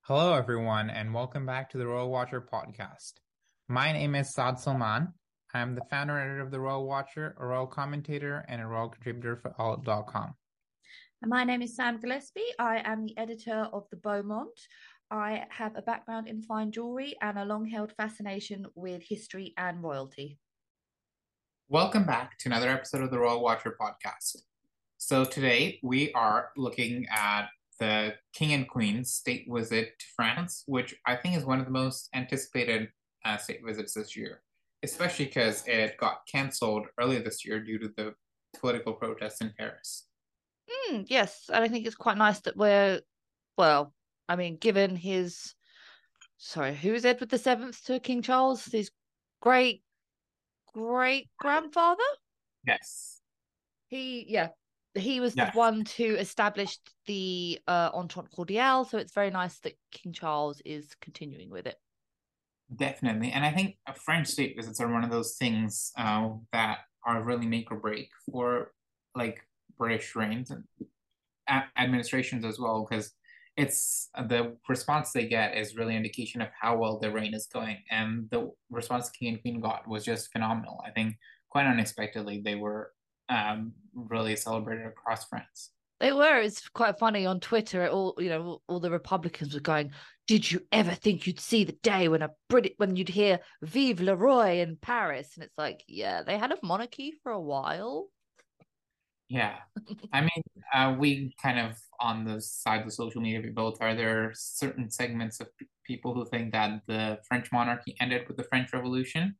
Hello, everyone, and welcome back to the Royal Watcher podcast. My name is Saad Salman. I'm the founder and editor of the Royal Watcher, a royal commentator, and a royal contributor for Alt.com. And my name is Sam Gillespie. I am the editor of the Beaumont. I have a background in fine jewellery and a long held fascination with history and royalty. Welcome back to another episode of the Royal Watcher podcast. So today we are looking at the King and Queen's state visit to France, which I think is one of the most anticipated state visits this year, especially because it got canceled earlier this year due to the political protests in Paris. Yes, and I think it's quite nice that well, I mean, given his, sorry, who is Edward the Seventh to King Charles? His great great grandfather? Yes. Yeah, he was the Yes. one to establish the Entente Cordiale, so it's very nice that King Charles is continuing with it. Definitely. And I think French state visits are one of those things that are really make or break for like British reigns and administrations as well, because it's the response they get is really indication of how well the reign is going. And the response King and Queen got was just phenomenal. I think quite unexpectedly, they were really celebrated across France. They were. It's quite funny on Twitter. All the Republicans were going, "Did you ever think you'd see the day when you'd hear 'Vive le Roi' in Paris?" And it's like, yeah, they had a monarchy for a while. Yeah. I mean, we kind of on the side of social media we both are. There are certain segments of people who think that the French monarchy ended with the French Revolution.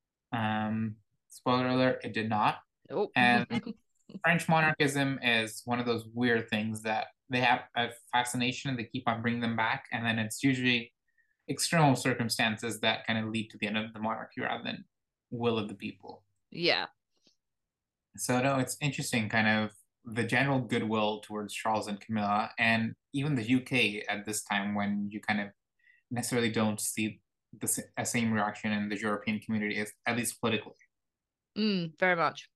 Spoiler alert, it did not. Oh, And French monarchism is one of those weird things that they have a fascination and they keep on bringing them back. And then it's usually external circumstances that kind of lead to the end of the monarchy rather than will of the people. yeah, So no, it's interesting, kind of the general goodwill towards Charles and Camilla, and even the UK at this time when you kind of necessarily don't see the same reaction in the European community, at least politically. very much.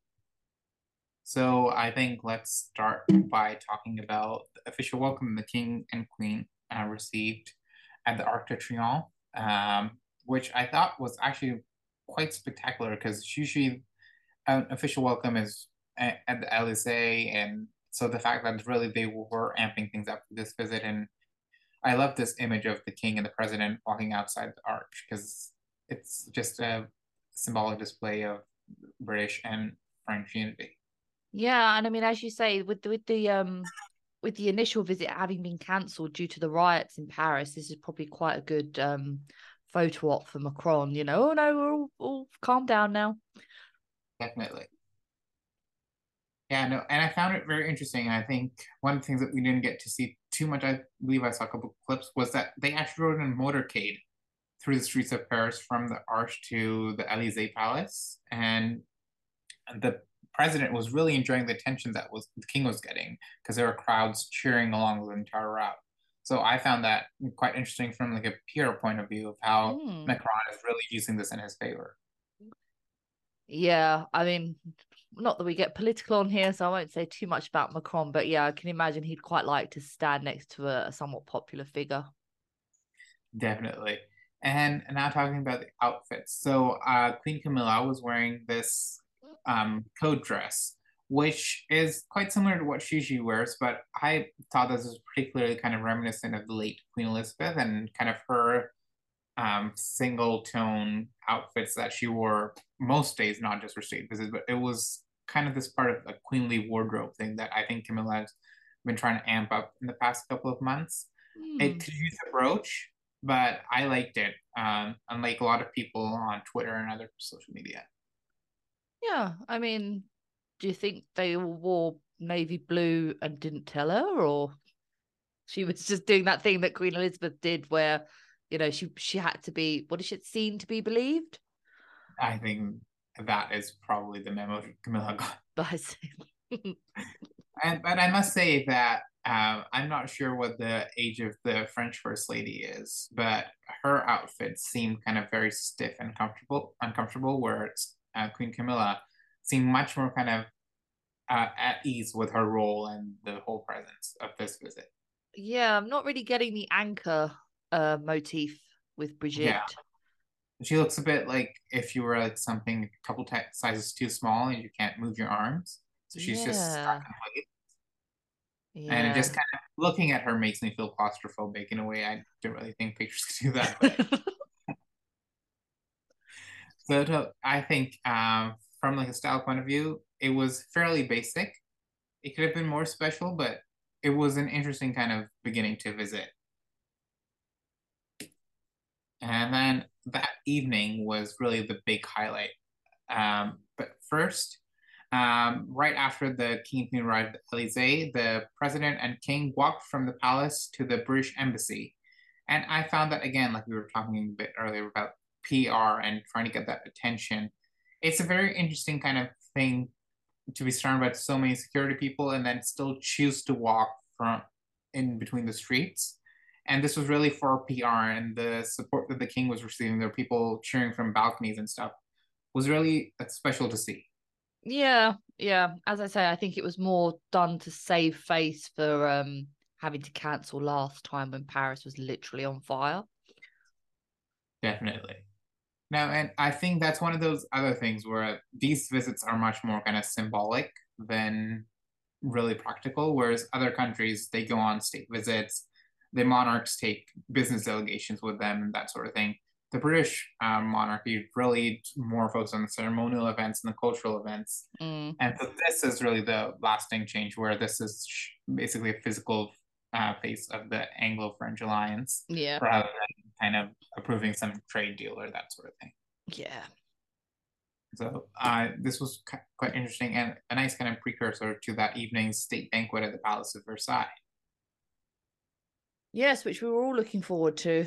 So I think let's start by talking about the official welcome the King and Queen received at the Arc de Triomphe, which I thought was actually quite spectacular because usually an official welcome is at the Elysee, and so the fact that really they were amping things up for this visit, and I love this image of the king and the president walking outside the arch because it's just a symbolic display of British and French unity. Yeah, and I mean, as you say, with the initial visit having been cancelled due to the riots in Paris, this is probably quite a good photo op for Macron. Oh no, we're all calm down now. Definitely. Yeah, no, and I found it very interesting. I think one of the things that we didn't get to see too much, I believe I saw a couple of clips, was that they actually rode in a motorcade through the streets of Paris from the Arch to the Elysee Palace, and the president was really enjoying the attention that was the king was getting because there were crowds cheering along the entire route. So I found that quite interesting from like a PR point of view of how Mm. Macron is really using this in his favor. Yeah, I mean, not that we get political on here, so I won't say too much about Macron, but yeah, I can imagine he'd quite like to stand next to a somewhat popular figure. Definitely. And now talking about the outfits. So Queen Camilla was wearing this coat dress, which is quite similar to what she usually wears, but I thought this was particularly kind of reminiscent of the late Queen Elizabeth and kind of her single tone outfits that she wore most days, not just for state visits, but it was kind of this part of a queenly wardrobe thing that I think Camilla has been trying to amp up in the past couple of months. It Hmm. could use a brooch, but I liked it, unlike a lot of people on Twitter and other social media. Yeah, I mean, do you think they all wore navy blue and didn't tell her, or she was just doing that thing that Queen Elizabeth did, where she had to be what is it seen to be believed? I think that is probably the memo Camilla got. But I say, But I must say that I'm not sure what the age of the French First Lady is, but her outfit seemed kind of very stiff and uncomfortable, whereas Queen Camilla seemed much more kind of at ease with her role and the whole presence of this visit. yeah, I'm not really getting the anchor motif with Yeah, Brigitte. she looks a bit like if you were like something a couple sizes too small and you can't move your arms. So she's just stuck Yeah. in place. And it just Yeah. kind of looking at her makes me feel claustrophobic in a way I don't really think pictures could do that. But I think from like a style point of view, it was fairly basic. It could have been more special, but it was an interesting kind of beginning to visit. And then that evening was really the big highlight. But first, right after the king and queen arrived at the Elysee, the president and king walked from the palace to the British embassy. And I found that, again, like we were talking a bit earlier about PR and trying to get that attention, it's a very interesting kind of thing to be surrounded by so many security people and then still choose to walk from in between the streets. And this was really for PR, and the support that the king was receiving. There were people cheering from balconies and stuff. Was really special to see. Yeah, yeah. As I say, I think it was more done to save face for having to cancel last time when Paris was literally on fire. Definitely. Now, and I think that's one of those other things where these visits are much more kind of symbolic than really practical, whereas other countries, they go on state visits, the monarchs take business delegations with them, and that sort of thing. The British monarchy really more focused on the ceremonial events and the cultural events. Mm, And so this is really the lasting change, where this is basically a physical face of the Anglo-French alliance, yeah, rather than kind of approving some trade deal or that sort of thing. yeah. So this was quite interesting and a nice kind of precursor to that evening's state banquet at the Palace of Versailles. Yes, which we were all looking forward to.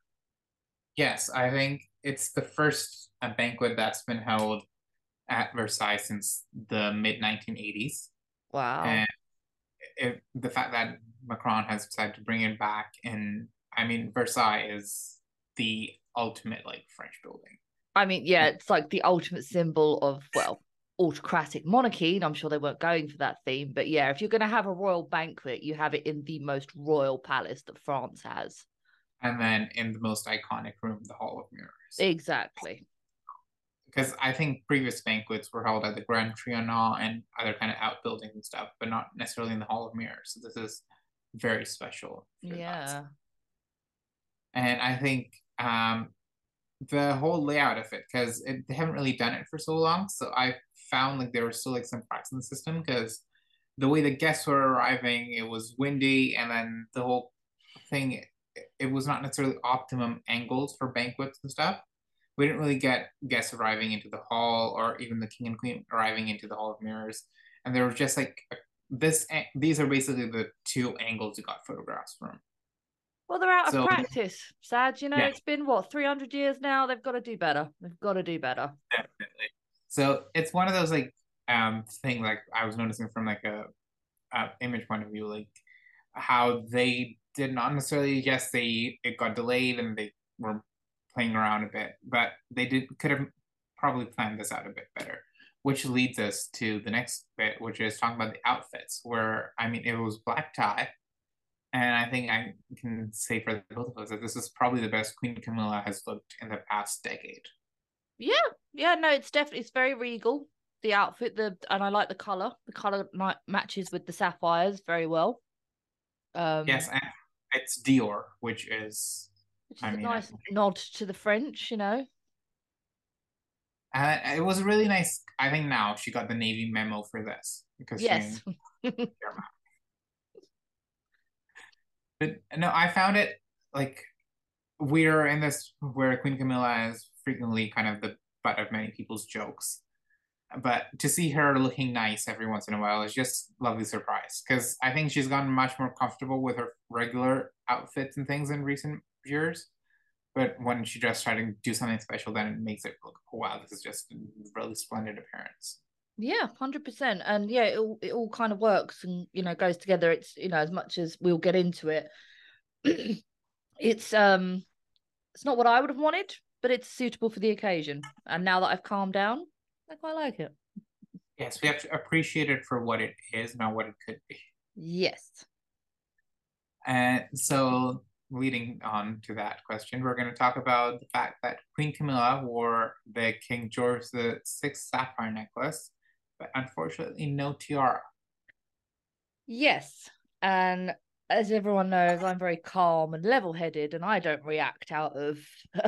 Yes, I think it's the first banquet that's been held at Versailles since the mid 1980s. Wow. And the fact that Macron has decided to bring it back, and I mean, Versailles is the ultimate like French building. I mean, yeah, it's like the ultimate symbol of, well, autocratic monarchy. And I'm sure they weren't going for that theme. But yeah, if you're going to have a royal banquet, you have it in the most royal palace that France has. And then in the most iconic room, the Hall of Mirrors. Exactly. Because I think previous banquets were held at the Grand Trianon and other kind of outbuildings and stuff, but not necessarily in the Hall of Mirrors. So this is very special for that. Yeah. And I think the whole layout of it, because they haven't really done it for so long, so I found like there were still like some cracks in the system because the way the guests were arriving, it was windy, and then the whole thing, it was not necessarily optimum angles for banquets and stuff. We didn't really get guests arriving into the hall or even the king and queen arriving into the hall of mirrors, and there was just like this. These are basically the two angles you got photographs from. Well, they're out of So practice. Sad, you know, yeah, it's been what, 300 years now? They've got to do better. They've got to do better. definitely. So it's one of those like thing like I was noticing from like a image point of view, like how they did not necessarily, yes, they it got delayed and they were playing around a bit, but they did could have probably planned this out a bit better. Which leads us to the next bit, which is talking about the outfits, where I mean it was black tie. And I think I can say for both of us that this is probably the best Queen Camilla has looked in the past decade. Yeah. Yeah, no, it's definitely, it's very regal. The outfit, and I like the color. The color matches with the sapphires very well. Yes, Um, and it's Dior, which I is a mean, nice nod to the French, you know. it was really nice. I think now she got the Navy memo for this because Yes. she. But no, I found it like we're in this where Queen Camilla is frequently kind of the butt of many people's jokes. But to see her looking nice every once in a while is just lovely surprise because I think she's gotten much more comfortable with her regular outfits and things in recent years. But when she just tries to do something special, then it makes it look, oh, wow, this is just a really splendid appearance. Yeah, 100%. And yeah, it all kind of works and, you know, goes together. It's, you know, as much as we'll get into it, it's not what I would have wanted, but it's suitable for the occasion. And now that I've calmed down, I quite like it. Yes, we have to appreciate it for what it is, not what it could be. Yes. And so leading on to that question, we're going to talk about the fact that Queen Camilla wore the King George VI sapphire necklace, but unfortunately no tiara. Yes. And as everyone knows, I'm very calm and level headed, and I don't react out of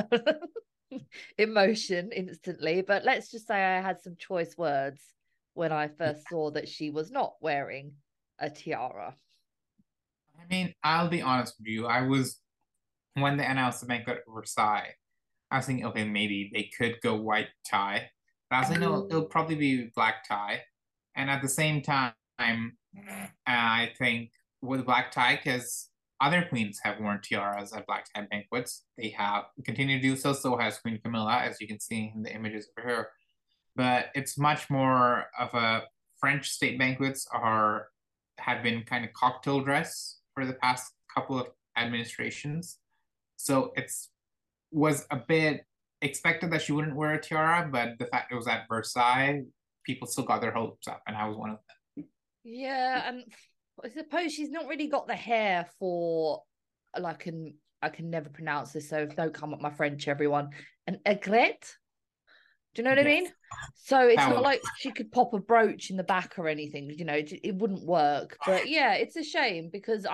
emotion instantly. But let's just say I had some choice words when I first saw that she was not wearing a tiara. I mean, I'll be honest with you. When they announced the banquet at Versailles, I was thinking, okay, maybe they could go white tie. But I was like, no, it'll probably be black tie. And at the same time, I think with black tie, because other queens have worn tiaras at black tie banquets, they have continued to do so. So has Queen Camilla, as you can see in the images of her. But it's much more of a French state banquets are have been kind of cocktail dress for the past couple of administrations. So it's was a bit expected that she wouldn't wear a tiara, but the fact it was at Versailles, people still got their hopes up, and I was one of them. Yeah, and I suppose she's not really got the hair for like an I can never pronounce this, so don't come up my French, everyone. An aigrette. Do you know what I Yes, mean? So it's that not was like she could pop a brooch in the back or anything, it wouldn't work. But yeah, it's a shame because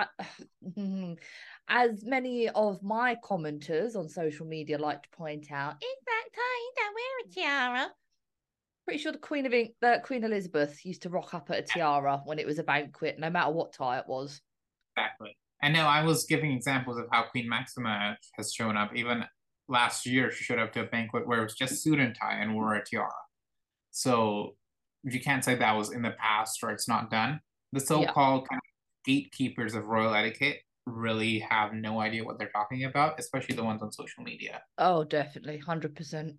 as many of my commenters on social media like to point out, in fact, I don't wear a tiara. Pretty sure the Queen Elizabeth used to rock up at a tiara when it was a banquet, no matter what tie it was. exactly. I know I was giving examples of how Queen Maxima has shown up. Even last year, she showed up to a banquet where it was just suit and tie and wore a tiara. So you can't say that was in the past or it's not done. The Yeah. so-called kind of gatekeepers of royal etiquette really have no idea what they're talking about, especially the ones on social media. Oh, definitely, 100%.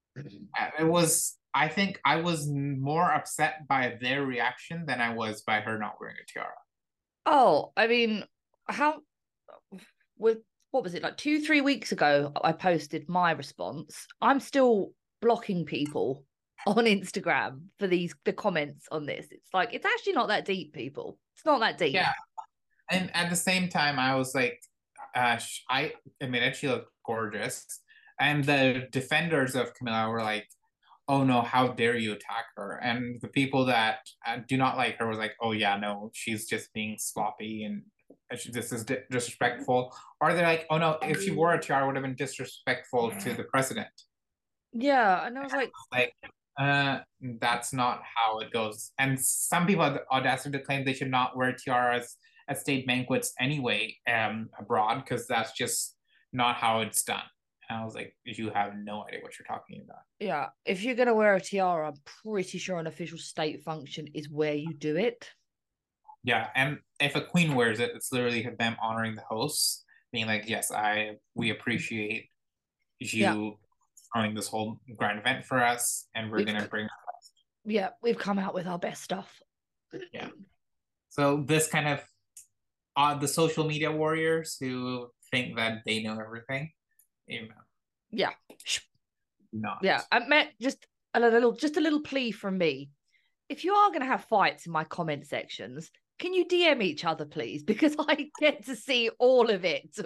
I think I was more upset by their reaction than I was by her not wearing a tiara. Oh, I mean, how with what was it like 2, 3 weeks ago? I posted my response. I'm still blocking people on Instagram for the comments on this. It's like it's actually not that deep, people. It's not that deep. Yeah, and at the same time, I was like, I admitted she looked gorgeous, and the defenders of Camilla were like, "Oh no, how dare you attack her?" And the people that do not like her was like, "Oh yeah, no, she's just being sloppy and this is disrespectful." Or they're like, "Oh no, if she wore a tiara, it would have been disrespectful to the president." Yeah, and I was like, Like, that's not how it goes. And some people have the audacity to claim they should not wear tiaras at state banquets anyway, abroad, because that's just not how it's done. And I was like, you have no idea what you're talking about. yeah, if you're gonna wear a tiara, I'm pretty sure an official state function is where you do it. Yeah, and if a queen wears it, it's literally them honoring the hosts, being like, "Yes, we appreciate Yeah, you throwing this whole grand event for us, and we're we've gonna bring." yeah, we've come out with our best stuff. Yeah. So this kind of the social media warriors who think that they know everything, you know, Yeah. not. Yeah. I meant just a little plea from me. If you are gonna have fights in my comment sections, can you DM each other, please? Because I get to see all of it.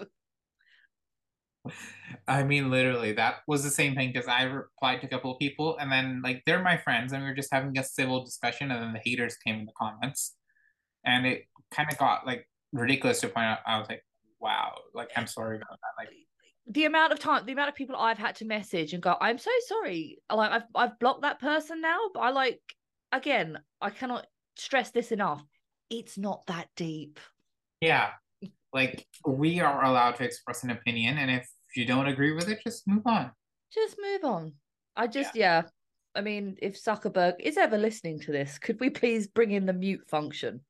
I mean, literally, that was the same thing because I replied to a couple of people, and then like they're my friends, and we were just having a civil discussion, and then the haters came in the comments, and it kind of got like ridiculous to point out. I was like, wow, like I'm sorry about that. Like, The amount of people I've had to message and go, I'm so sorry. Like I've blocked that person now, but again, I cannot stress this enough. It's not that deep. yeah, like we are allowed to express an opinion, and if you don't agree with it, just move on. Just move on. Yeah. Yeah. I mean, if Zuckerberg is ever listening to this, could we please bring in the mute function?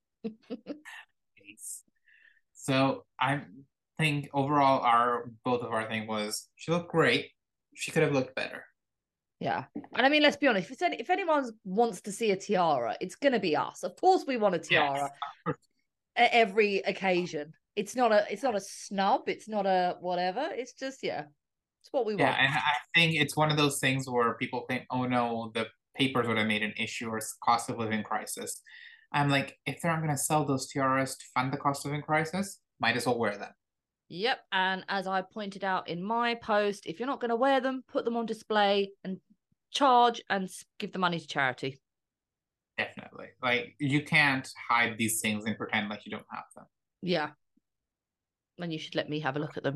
So I think overall, our both of our thing was she looked great. She could have looked better. Yeah. And I mean, let's be honest, if anyone wants to see a tiara, it's going to be us. Of course, we want a tiara Yes. at every occasion. It's not a snub. It's not a whatever. It's just, yeah, it's what we Yeah, want. and I think it's one of those things where people think, "Oh no, the papers would have made an issue or cost of living crisis." I'm like, if they're not going to sell those tiaras to fund the cost of living crisis, might as well wear them. Yep. And as I pointed out in my post, if you're not going to wear them, put them on display and charge and give the money to charity. Definitely. Like, you can't hide these things and pretend like you don't have them. Yeah. And you should let me have a look at them.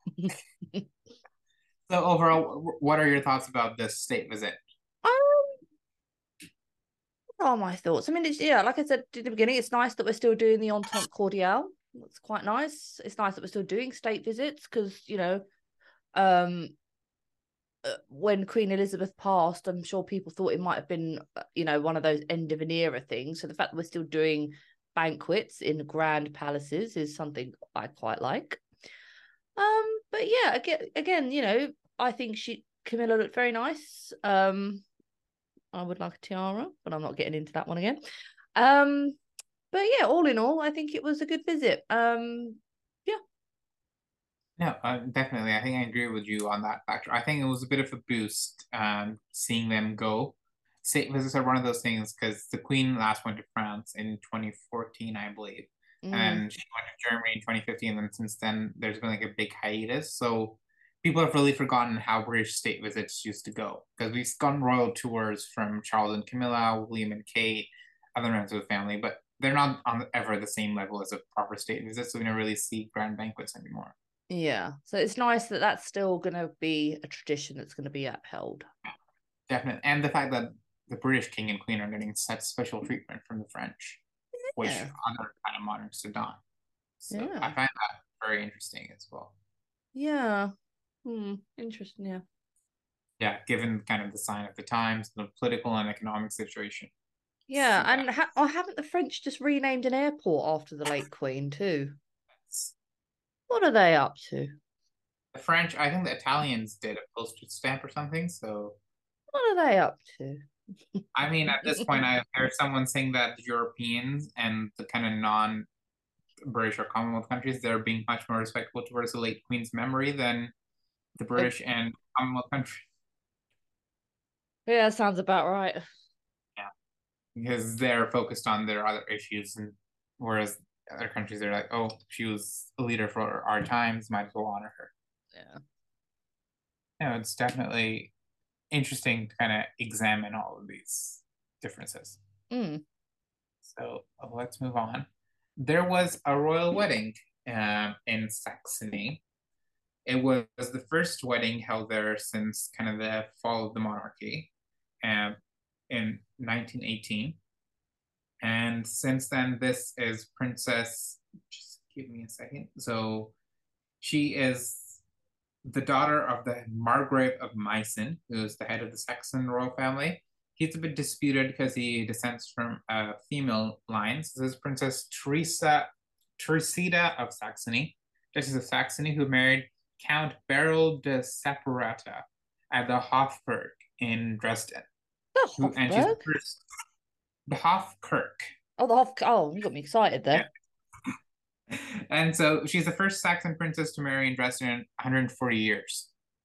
So overall, what are your thoughts about this state visit? Um, what are my thoughts? I mean, it's, yeah, like I said at the beginning, it's nice that we're still doing the Entente Cordiale. It's quite nice. It's nice that we're still doing state visits because, um, when Queen Elizabeth passed, I'm sure people thought it might have been, one of those end of an era things. So the fact that we're still doing banquets in grand palaces is something I quite like. But yeah, again, I think Camilla looked very nice. I would like a tiara, but I'm not getting into that one again. Um, but yeah, all in all, I think it was a good visit. Yeah. No, definitely. I think I agree with you on that factor. I think it was a bit of a boost seeing them go. State visits are one of those things because the Queen last went to France in 2014, I believe. Mm, And she went to Germany in 2015. And since then, there's been like a big hiatus. So people have really forgotten how British state visits used to go because we've gone royal tours from Charles and Camilla, William and Kate, other members of the family, but they're not on ever the same level as a proper state visit. So we don't really see grand banquets anymore. yeah. So it's nice that that's still going to be a tradition that's going to be upheld. Definitely. And the fact that the British king and queen are getting such special treatment from the French, which Yeah. other kind of monarchs did not. So I Yeah. find that very interesting as well. Yeah. Interesting. Yeah. Yeah, given kind of the sign of the times, the political and economic situation. Yeah. So And haven't the French just renamed an airport after the late Queen too? that's What are they up to? the French. I think the Italians did a postage stamp or something. So What are they up to? I mean, at this point, I heard someone saying that the Europeans and the kind of non-British or Commonwealth countries, they're being much more respectful towards the late Queen's memory than the Uh, British and Commonwealth countries. yeah, sounds about right. Yeah, because they're focused on their other issues, and whereas other countries are like, oh, she was a leader for our times, might as well honor her. Yeah. You know, it's definitely interesting to kind of examine all of these differences. Mm. So let's move on. There was a royal wedding in Saxony. It was the first wedding held there since kind of the fall of the monarchy um, in 1918. And since then, this is Princess. Just give me a second. So she is the daughter of the Margrave of Meissen, who is the head of the Saxon royal family. He's a bit disputed because he descends from a female line. So this is Princess Teresida of Saxony, Duchess of Saxony, who married Count Beryl de Saperata at the Hofburg in Dresden. The And she's the Hofburg? first, the Hofkirk. Oh, the Hof. Oh, you got me excited Yeah. there. And so she's the first Saxon princess to marry in Dresden in 140 years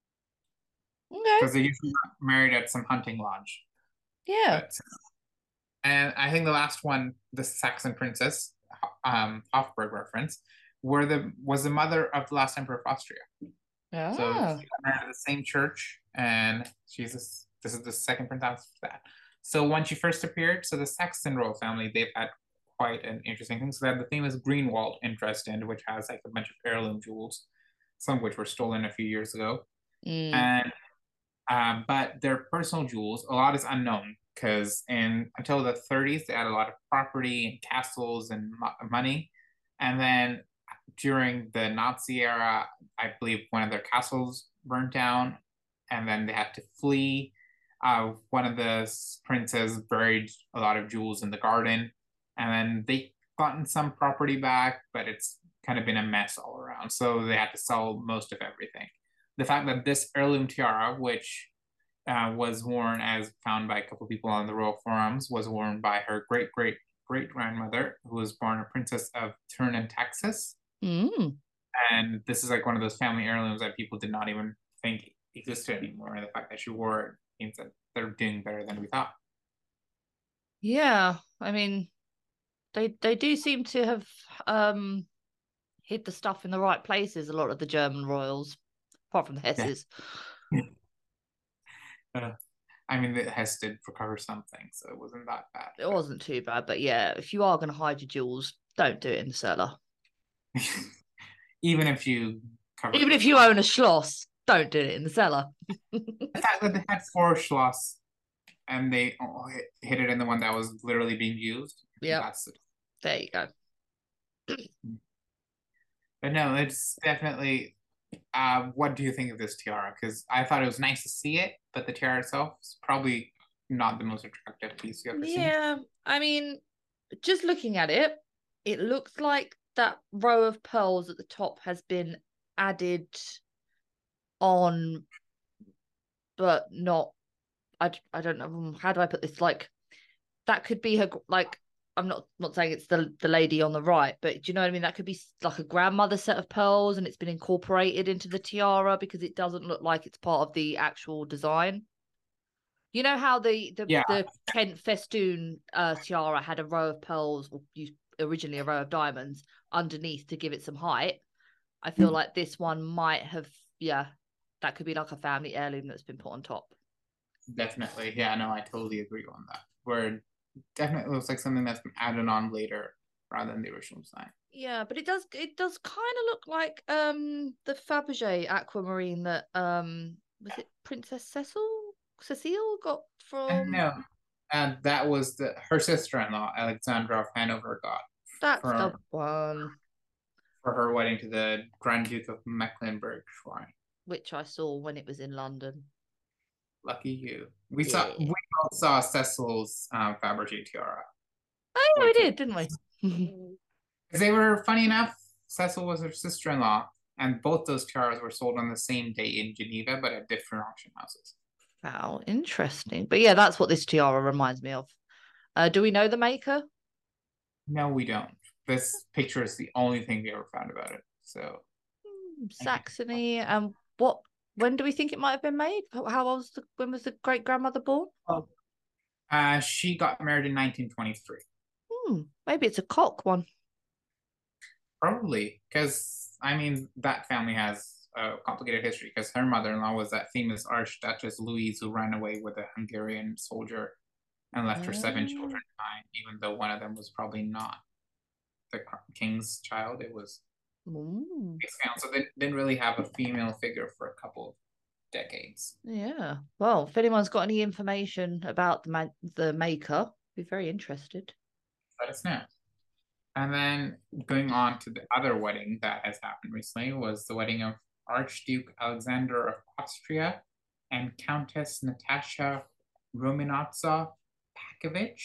Okay. because they usually got married at some hunting lodge. Yeah. But and I think the last one, the Saxon princess, Hofburg reference, was the mother of the last emperor of Austria. So Ah. she got married at the same church, and this is the second prince after that. So when she first appeared, so the Saxon royal family, they've had quite an interesting thing. So they have the famous Greenwald in Dresden, which has like a bunch of heirloom jewels, some of which were stolen a few years ago. Mm. And but their personal jewels, a lot is unknown because in until the 30s they had a lot of property and castles and money, and then during the Nazi era, I believe one of their castles burned down, and then they had to flee. One of the princes buried a lot of jewels in the garden, and then they gotten some property back, but it's kind of been a mess all around. So they had to sell most of everything. The fact that this heirloom tiara, which was worn as found by a couple of people on the royal forums, was worn by her great grandmother, who was born a princess of Turin, Texas. Mm. And this is like one of those family heirlooms that people did not even think existed anymore. And the fact that she wore it means that they're doing better than we thought. Yeah. I mean, they do seem to have hid the stuff in the right places, a lot of the German royals, apart from the Yeah. Hesses. Uh, I mean, the Hess did recover something, so it wasn't that bad. It wasn't too bad, but yeah, if you are going to hide your jewels, don't do it in the cellar. Even if you cover Even it if with you own a Schloss, don't do it in the cellar. the fact that they had four Schloss and they hit it in the one that was literally being used. Yep. That's it. There you go. But no, it's definitely. What do you think of this tiara? Because I thought it was nice to see it, but the tiara itself is probably not the most attractive piece you ever seen. Yeah, I mean, just looking at it, it looks like that row of pearls at the top has been added on, but not. I don't know. How do I put this? Like, that could be her. Like, I'm not saying it's the lady on the right, but do you know what I mean? That could be like a grandmother set of pearls, and it's been incorporated into the tiara because it doesn't look like it's part of the actual design. You know how Yeah, the Kent festoon tiara had a row of pearls, or originally a row of diamonds underneath to give it some height. I feel like this one might have, yeah, that could be like a family heirloom that's been put on top. definitely. Yeah, no, I totally agree on that. Where definitely looks like something that's been added on later rather than the original design. Yeah, but it does kind of look like the Fabergé aquamarine that was it Princess Cecile got And from. no, and that was her sister-in-law, Alexandra of Hanover, got That's the for one for her wedding to the Grand Duke of Mecklenburg shrine. which I saw when it was in London. Lucky you. We Yeah. both saw Cecil's Fabergé tiara, Oh yeah, we which was did, didn't we? because they were funny enough. Cecil was her sister-in-law, and both those tiaras were sold on the same day in Geneva, but at different auction houses. Wow, interesting. But yeah, that's what this tiara reminds me of. Do we know the maker? No, we don't. This picture is the only thing we ever found about it. So I can't. Saxony. And what? When do we think it might have been made? How old was when was the great grandmother born? Oh. She got married in 1923. Maybe it's a cock one. Probably because I mean that family has a complicated history because her mother-in-law was that famous Archduchess Louise who ran away with a Hungarian soldier and left her seven children behind, even though one of them was probably not the king's child. It was Ooh. his family. So they didn't really have a female figure for a couple of decades. Yeah. Well, if anyone's got any information about the maker, I'd be very interested. Let us know. And then going on to the other wedding that has happened recently was the wedding of Archduke Alexander of Austria and Countess Natasha Romanova Pakovich.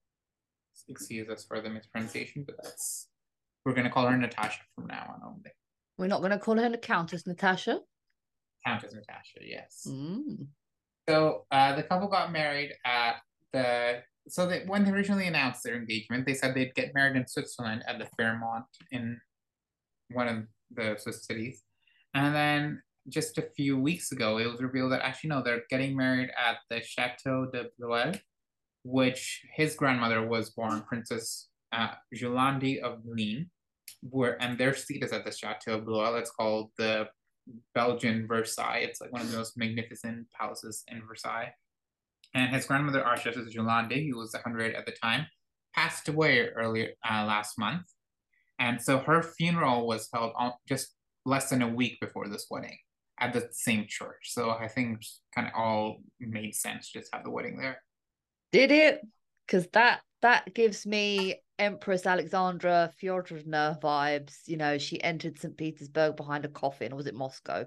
Excuse us for the mispronunciation, but we're gonna call her Natasha from now on only. We're not going to call her the Countess Natasha. Countess Natasha, yes. Mm. So the couple got married at the so that when they originally announced their engagement, they said they'd get married in Switzerland at the Fairmont in one of the Swiss cities. And then just a few weeks ago, it was revealed that actually, no, they're getting married at the Chateau de Blois, which his grandmother was born Princess Jolande of Ligne, and their seat is at the Chateau de Blois. It's called the Belgian Versailles. It's like one of the most magnificent palaces in Versailles. And his grandmother, Archduchess Jolande, who was 100 at the time, passed away earlier last month. And so her funeral was held on just less than a week before this wedding at the same church. So I think kind of all made sense just have the wedding there. Did it? Because that gives me Empress Alexandra Fyodorovna vibes. You know, she entered St. Petersburg behind a coffin, or was it Moscow?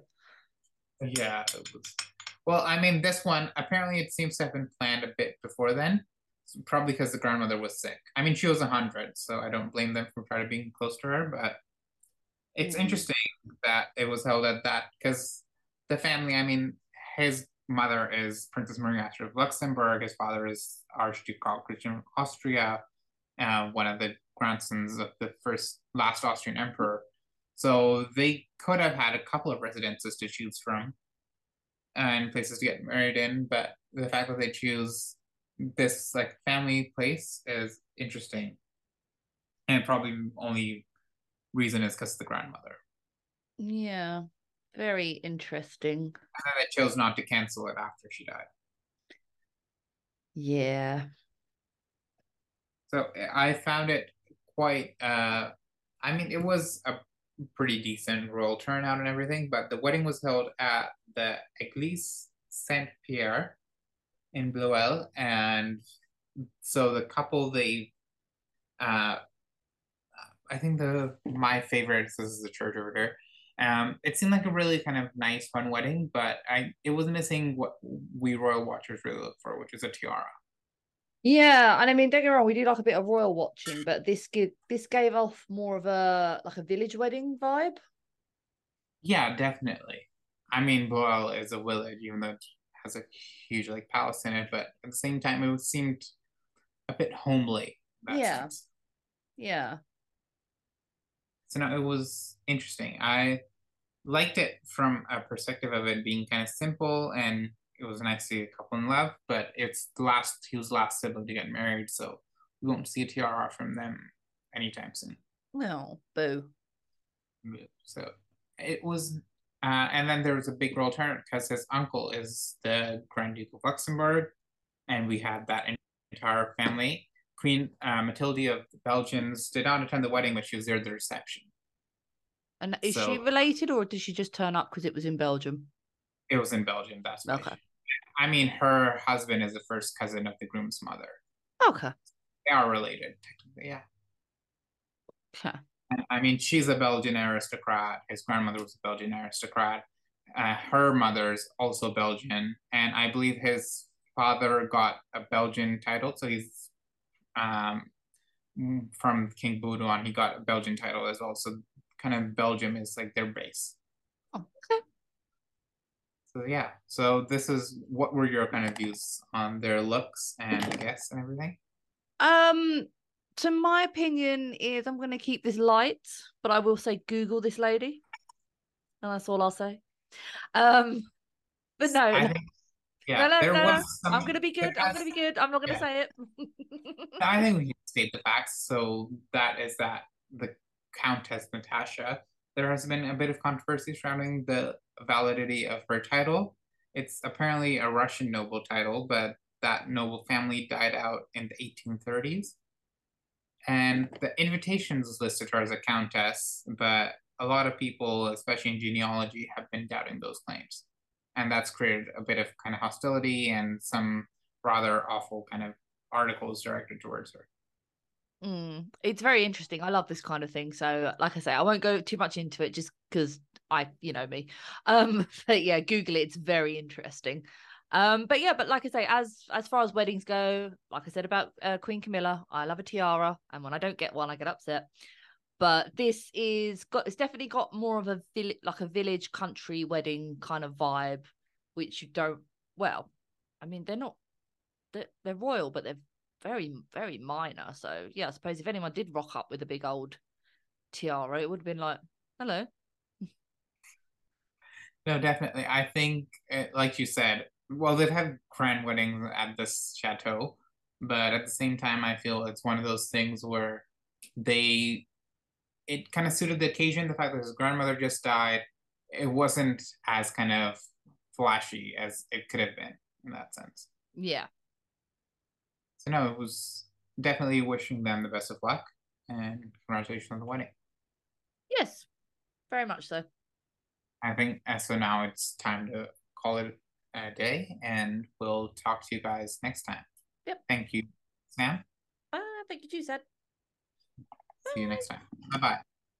Yeah, it was. Well, I mean, this one apparently it seems to have been planned a bit before then, probably because the grandmother was sick. I mean, she was 100, so I don't blame them for trying to being close to her. But it's interesting that it was held at that because the family. I mean, his mother is Princess Maria of Luxembourg. His father is Archduke Karl Christian of Austria, one of the grandsons of the last Austrian emperor. So they could have had a couple of residences to choose from and places to get married in, but the fact that they choose this like family place is interesting and probably only reason is because of the grandmother. Yeah. Very interesting. And then they chose not to cancel it after she died. Yeah. So I found it quite. I mean, it was a pretty decent royal turnout and everything, but the wedding was held at the Église Saint Pierre in Blois, and so the couple uh, I think my favorite, this is the church over there. It seemed like a really kind of nice, fun wedding, but it was missing what we royal watchers really look for, which is a tiara. Yeah, and I mean, don't get me wrong, we do like a bit of royal watching, but this gave off more of a like a village wedding vibe. Yeah, definitely. I mean, Blois is a village, even though it has a huge like palace in it, but at the same time, it seemed a bit homely in that Yeah, sense. yeah. So no, it was interesting. I liked it from a perspective of it being kind of simple, and it was nice to see a couple in love, but he was the last sibling to get married, so we won't see a tiara from them anytime soon. No, boo. So it was, and then there was a big role turn because his uncle is the Grand Duke of Luxembourg, and we had that entire family. Queen Matilde of the Belgians did not attend the wedding, but she was there at the reception. And is she So related, or did she just turn up because it was in Belgium? it was in Belgium. That's why. Okay. I mean, her husband is the first cousin of the groom's mother. Okay. They are related, technically, yeah. Okay. I mean, she's a Belgian aristocrat. His grandmother was a Belgian aristocrat. Her mother's also Belgian, and I believe his father got a Belgian title, so he's um, from King Baudouin. He got a Belgian title as well. So kind of Belgium is like their base. Oh, okay. So yeah. So this is what were your kind of views on their looks and guests and everything? Um, so my opinion is I'm gonna keep this light, but I will say Google this lady, and that's all I'll say. Um, but no, I no, think no, yeah, no, there was no. some I'm gonna be good. I'm because gonna be good. I'm not gonna yeah, say it. I think we can state the facts. So that is that the Countess Natasha, there has been a bit of controversy surrounding the validity of her title. It's apparently a Russian noble title, but that noble family died out in the 1830s. And the invitations listed her as a countess, but a lot of people, especially in genealogy, have been doubting those claims. And that's created a bit of kind of hostility and some rather awful kind of articles directed towards her. It's very interesting. I love this kind of thing. So, like I say, I won't go too much into it just because you know me. But yeah, Google it. It's very interesting. But yeah, but like I say, as far as weddings go, like I said about Queen Camilla, I love a tiara, and when I don't get one, I get upset. But it's definitely got more of a like a village country wedding kind of vibe, which you don't. Well, I mean, they're royal, but they're very, very minor. So yeah, I suppose if anyone did rock up with a big old tiara, it would have been like, hello. No, definitely. I think, like you said, well, they've had grand weddings at this chateau, but at the same time, I feel it's one of those things where they, it kind of suited the occasion. The fact that his grandmother just died, it wasn't as kind of flashy as it could have been in that sense. Yeah. So no, it was definitely wishing them the best of luck and congratulations on the wedding. Yes, very much so. I think so now it's time to call it a day and we'll talk to you guys next time. Yep. Thank you, Sam. Thank you too, said. See you next time. Bye bye.